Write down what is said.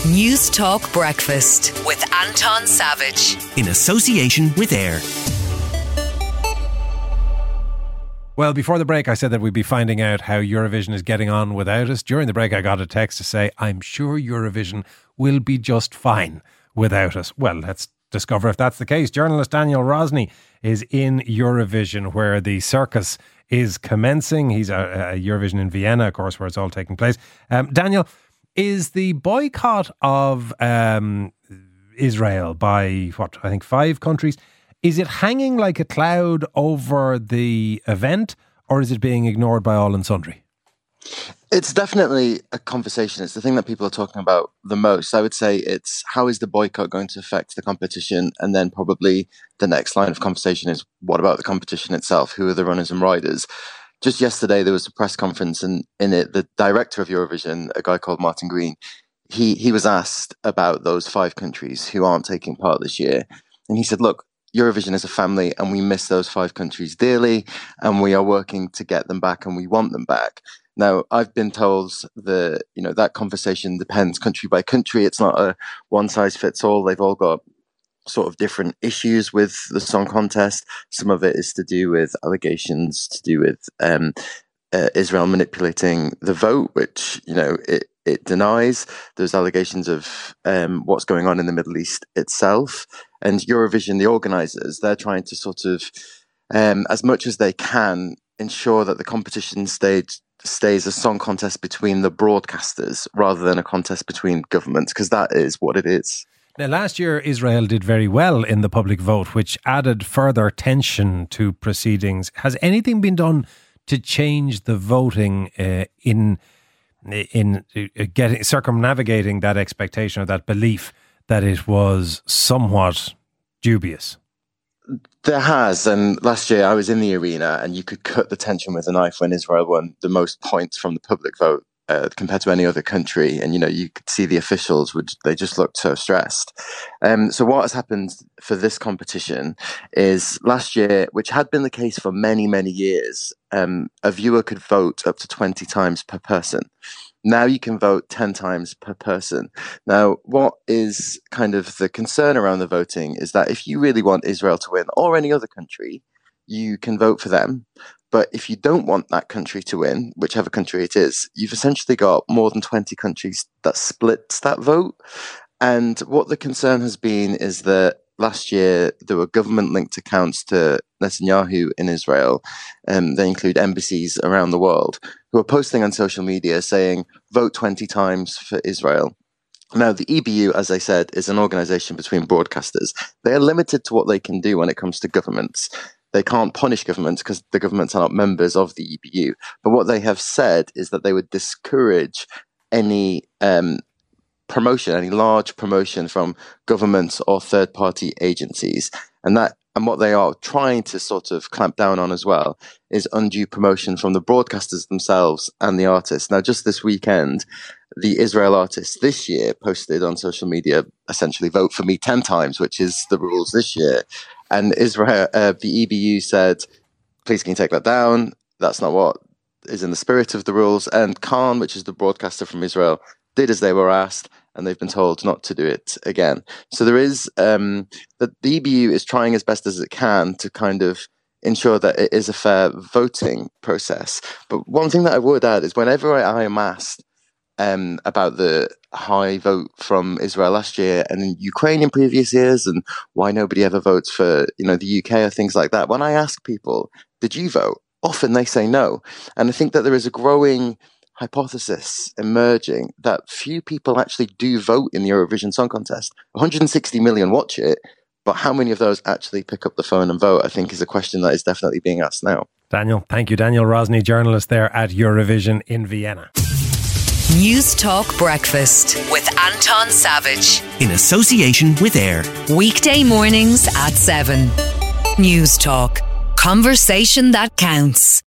News Talk Breakfast with Anton Savage. In association with AIR. Well, before the break, I said that we'd be finding out how Eurovision is getting on without us. During the break, I got a text to say, I'm sure Eurovision will be just fine without us. Well, let's discover if that's the case. Journalist Daniel Rosny is in Eurovision, where the circus is commencing. He's at Eurovision in Vienna, of course, where it's all taking place. Daniel, is the boycott of Israel by, I think 5 countries, is it hanging like a cloud over the event, or is it being ignored by all and sundry? It's definitely a conversation. It's the thing that people are talking about the most. I would say it's how is the boycott going to affect the competition? And then probably the next line of conversation is what about the competition itself? Who are the runners and riders? Just yesterday, there was a press conference, and in it, the director of Eurovision, a guy called Martin Green, he was asked about those 5 countries who aren't taking part this year. And he said, look, Eurovision is a family and we miss those 5 countries dearly, and we are working to get them back and we want them back. Now, I've been told that conversation depends country by country. It's not a one size fits all. They've all got sort of different issues with the song contest. Some of it is to do with allegations to do with Israel manipulating the vote, which, it denies. There's allegations of what's going on in the Middle East itself. And Eurovision, the organisers, they're trying to sort of, as much as they can, ensure that the competition stays a song contest between the broadcasters rather than a contest between governments, because that is what it is. Now, last year, Israel did very well in the public vote, which added further tension to proceedings. Has anything been done to change the voting in circumnavigating that expectation or that belief that it was somewhat dubious? There has, and last year I was in the arena and you could cut the tension with a knife when Israel won the most points from the public vote compared to any other country, and you could see the officials they just looked so stressed. So what has happened for this competition is last year, which had been the case for many, many years, a viewer could vote up to 20 times per person. Now you can vote 10 times per person. Now, what is kind of the concern around the voting is that if you really want Israel to win, or any other country, you can vote for them. But if you don't want that country to win, whichever country it is, you've essentially got more than 20 countries that splits that vote. And what the concern has been is that last year there were government-linked accounts to Netanyahu in Israel, and they include embassies around the world, who are posting on social media saying, vote 20 times for Israel. Now, the EBU, as I said, is an organisation between broadcasters. They are limited to what they can do when it comes to governments. They can't punish governments because the governments are not members of the EBU. But what they have said is that they would discourage any promotion, any large promotion from governments or third-party agencies. And what they are trying to sort of clamp down on as well is undue promotion from the broadcasters themselves and the artists. Now, just this weekend, the Israel artists this year posted on social media, essentially, vote for me 10 times, which is the rules this year. And Israel, the EBU said, please can you take that down? That's not what is in the spirit of the rules. And Khan, which is the broadcaster from Israel, did as they were asked, and they've been told not to do it again. So there is, the EBU is trying as best as it can to kind of ensure that it is a fair voting process. But one thing that I would add is whenever I am asked about the high vote from Israel last year and in Ukraine in previous years, and why nobody ever votes for the UK or things like that, when I ask people, did you vote? Often they say no. And I think that there is a growing hypothesis emerging that few people actually do vote in the Eurovision Song Contest. 160 million watch it, but how many of those actually pick up the phone and vote, I think, is a question that is definitely being asked now. Daniel, thank you. Daniel Rosny, journalist there at Eurovision in Vienna. News Talk Breakfast with Anton Savage. In association with AIR. Weekday mornings at 7. News Talk. Conversation that counts.